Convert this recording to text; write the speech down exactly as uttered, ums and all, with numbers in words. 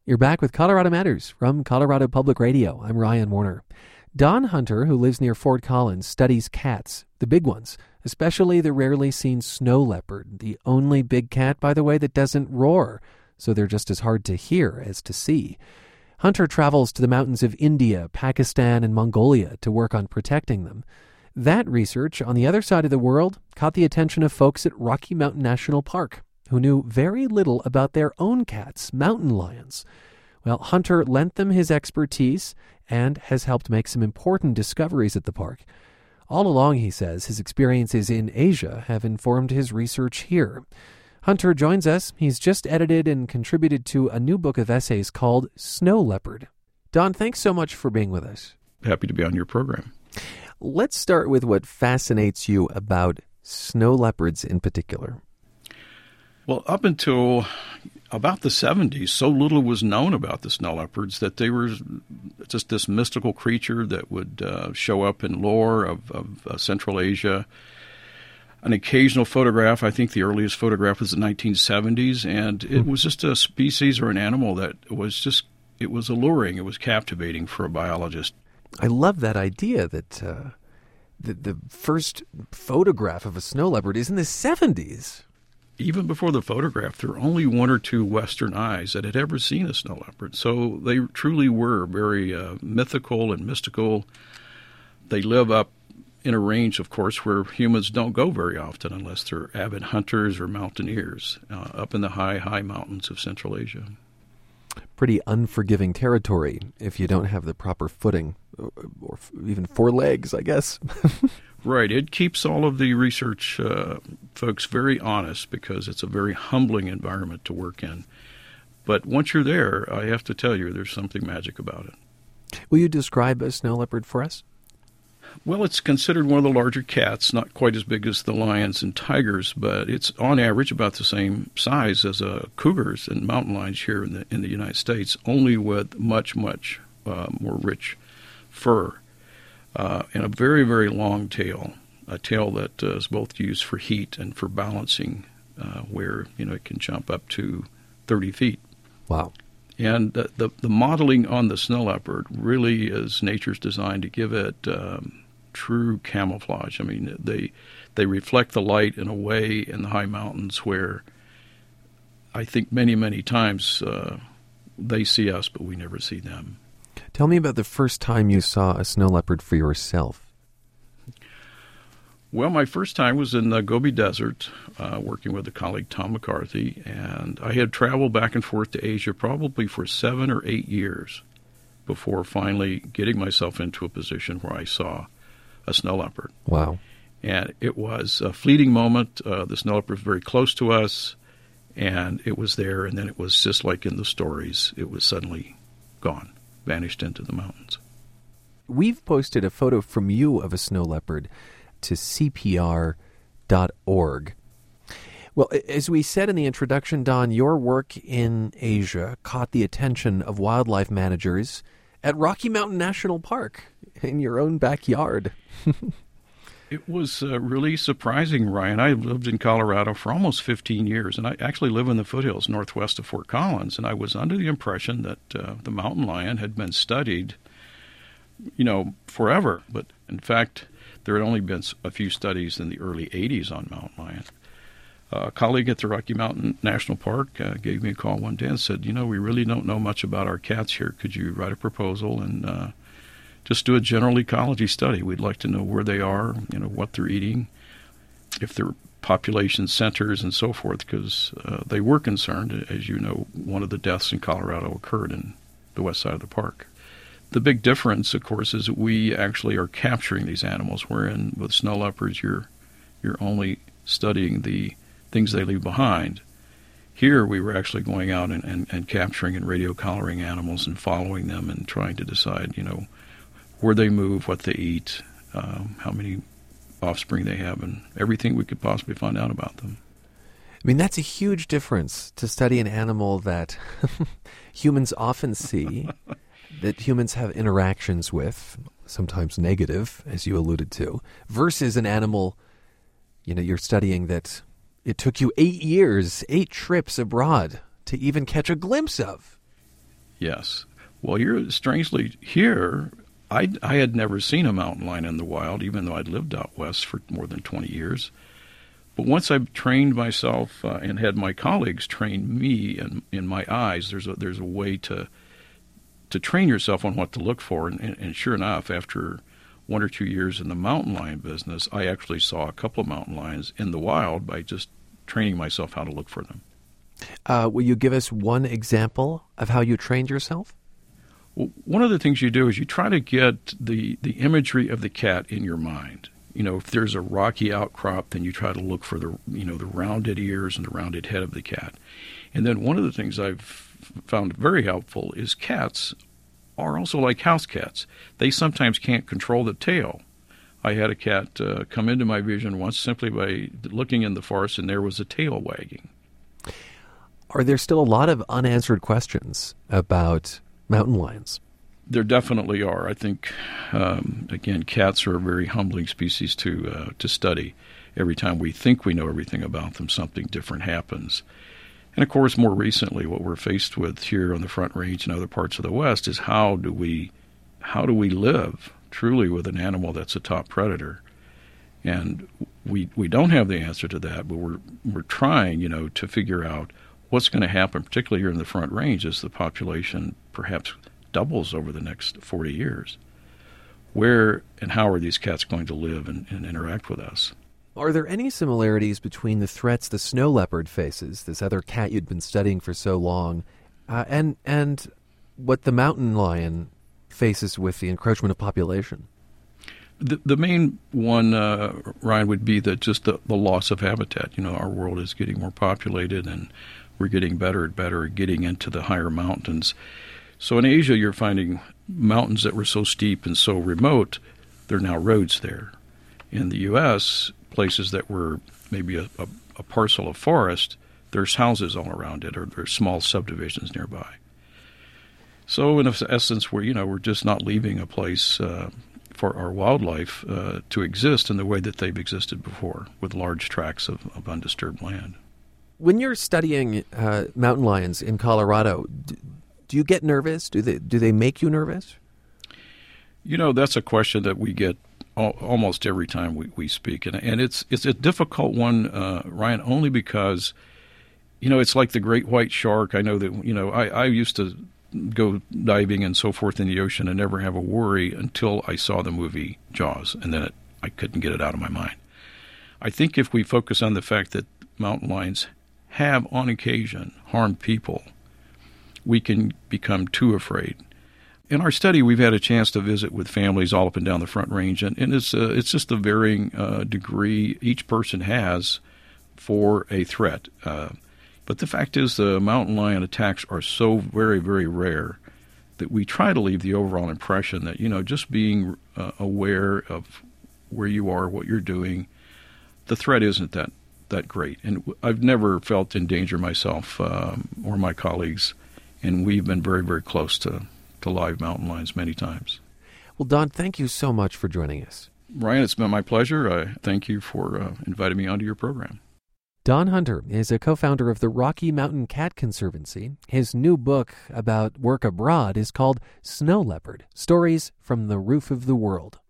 You're back with Colorado Matters from Colorado Public Radio. I'm Ryan Warner. Don Hunter, who lives near Fort Collins, studies cats, the big ones, especially the rarely seen snow leopard, the only big cat, by the way, that doesn't roar, so they're just as hard to hear as to see. Hunter travels to the mountains of India, Pakistan, and Mongolia to work on protecting them. That research on the other side of the world caught the attention of folks at Rocky Mountain National Park, who knew very little about their own cats, mountain lions. Well, Hunter lent them his expertise and has helped make some important discoveries at the park. All along, he says, his experiences in Asia have informed his research here. Hunter joins us. He's just edited and contributed to a new book of essays called Snow Leopard. Don, thanks so much for being with us. Happy to be on your program. Let's start with what fascinates you about snow leopards in particular. Well, up until about the seventies, so little was known about the snow leopards that they were just this mystical creature that would uh, show up in lore of, of uh, Central Asia. An occasional photograph, I think the earliest photograph was the nineteen seventies, and it was just a species or an animal that was just, it was alluring, it was captivating for a biologist. I love that idea that uh, the, the first photograph of a snow leopard is in the seventies. Even before the photograph, there were only one or two Western eyes that had ever seen a snow leopard. So they truly were very uh, mythical and mystical. They live up in a range, of course, where humans don't go very often unless they're avid hunters or mountaineers, uh, up in the high, high mountains of Central Asia. Pretty unforgiving territory if you don't have the proper footing, or, or even four legs, I guess. Right. It keeps all of the research uh, folks very honest because it's a very humbling environment to work in. But once you're there, I have to tell you, there's something magic about it. Will you describe a snow leopard for us? Well, it's considered one of the larger cats, not quite as big as the lions and tigers, but it's on average about the same size as uh, cougars and mountain lions here in the in the United States, only with much, much uh, more rich fur. Uh, and a very, very long tail, a tail that uh, is both used for heat and for balancing, uh, where, you know, it can jump up to thirty feet. Wow. And the, the, the modeling on the snow leopard really is nature's design to give it um, true camouflage. I mean, they they reflect the light in a way in the high mountains where I think many, many times uh, they see us, but we never see them. Tell me about the first time you saw a snow leopard for yourself. Well, my first time was in the Gobi Desert, uh, working with a colleague, Tom McCarthy, and I had traveled back and forth to Asia probably for seven or eight years before finally getting myself into a position where I saw a snow leopard. Wow. And it was a fleeting moment. Uh, the snow leopard was very close to us, and it was there, and then it was just like in the stories. It was suddenly gone. Vanished into the mountains. We've posted a photo from you of a snow leopard to C P R dot org. Well, as we said in the introduction, Don, your work in Asia caught the attention of wildlife managers at Rocky Mountain National Park in your own backyard. It was uh, really surprising, Ryan. I lived in Colorado for almost fifteen years, and I actually live in the foothills northwest of Fort Collins, and I was under the impression that uh, the mountain lion had been studied, you know, forever. But in fact, there had only been a few studies in the early eighties on mountain lion. Uh, a colleague at the Rocky Mountain National Park uh, gave me a call one day and said, you know, we really don't know much about our cats here. Could you write a proposal and uh, just do a general ecology study? We'd like to know where they are, you know, what they're eating, if they're population centers and so forth, because uh, they were concerned. As you know, one of the deaths in Colorado occurred in the west side of the park. The big difference, of course, is that we actually are capturing these animals, wherein with snow leopards you're you're only studying the things they leave behind. Here we were actually going out and, and, and capturing and radio collaring animals and following them and trying to decide, you know, where they move, what they eat, um, how many offspring they have, and everything we could possibly find out about them. I mean, that's a huge difference to study an animal that humans often see, that humans have interactions with, sometimes negative, as you alluded to, versus an animal, you know, you're studying that it took you eight years, eight trips abroad to even catch a glimpse of. Yes. Well, you're strangely here. I, I had never seen a mountain lion in the wild, even though I'd lived out west for more than twenty years. But once I trained myself uh, and had my colleagues train me in, in my eyes, there's a, there's a way to to train yourself on what to look for. And, and, and sure enough, after one or two years in the mountain lion business, I actually saw a couple of mountain lions in the wild by just training myself how to look for them. Uh, will you give us one example of how you trained yourself? Well, one of the things you do is you try to get the, the imagery of the cat in your mind. You know, if there's a rocky outcrop, then you try to look for the, you know, the rounded ears and the rounded head of the cat. And then one of the things I've found very helpful is cats are also like house cats. They sometimes can't control the tail. I had a cat uh, come into my vision once simply by looking in the forest, and there was a tail wagging. Are there still a lot of unanswered questions about mountain lions? There definitely are. I think, um, again, cats are a very humbling species to uh, to study. Every time we think we know everything about them, something different happens. And, of course, more recently, what we're faced with here on the Front Range and other parts of the West is how do we how do we live truly with an animal that's a top predator? And we we don't have the answer to that, but we're we're trying, you know, to figure out what's going to happen, particularly here in the Front Range, as the population perhaps doubles over the next forty years. Where and how are these cats going to live and, and interact with us? Are there any similarities between the threats the snow leopard faces, this other cat you'd been studying for so long, uh, and and what the mountain lion faces with the encroachment of population? The, the main one, uh, Ryan, would be that just the, the loss of habitat. You know, our world is getting more populated, and we're getting better and better at getting into the higher mountains. So in Asia, you're finding mountains that were so steep and so remote, there are now roads there. In the U S, places that were maybe a, a, a parcel of forest, there's houses all around it, or there's small subdivisions nearby. So in essence, we're, you know, we're just not leaving a place uh, for our wildlife uh, to exist in the way that they've existed before, with large tracts of, of undisturbed land. When you're studying uh, mountain lions in Colorado, d- do you get nervous? Do they do they make you nervous? You know, that's a question that we get al- almost every time we, we speak. And, and it's it's a difficult one, uh, Ryan, only because, you know, it's like the great white shark. I know that, you know, I, I used to go diving and so forth in the ocean and never have a worry until I saw the movie Jaws, and then it, I couldn't get it out of my mind. I think if we focus on the fact that mountain lions have, on occasion, harmed people, we can become too afraid. In our study, we've had a chance to visit with families all up and down the Front Range, and, and it's uh, it's just a varying uh, degree each person has for a threat. Uh, but the fact is the mountain lion attacks are so very, very rare that we try to leave the overall impression that, you know, just being uh, aware of where you are, what you're doing, the threat isn't that, that great. And I've never felt in danger myself um, or my colleagues, and we've been very, very close to, to live mountain lions many times. Well, Don, thank you so much for joining us. Ryan, it's been my pleasure. I thank you for uh, inviting me onto your program. Don Hunter is a co-founder of the Rocky Mountain Cat Conservancy. His new book about work abroad is called Snow Leopard, Stories from the Roof of the World.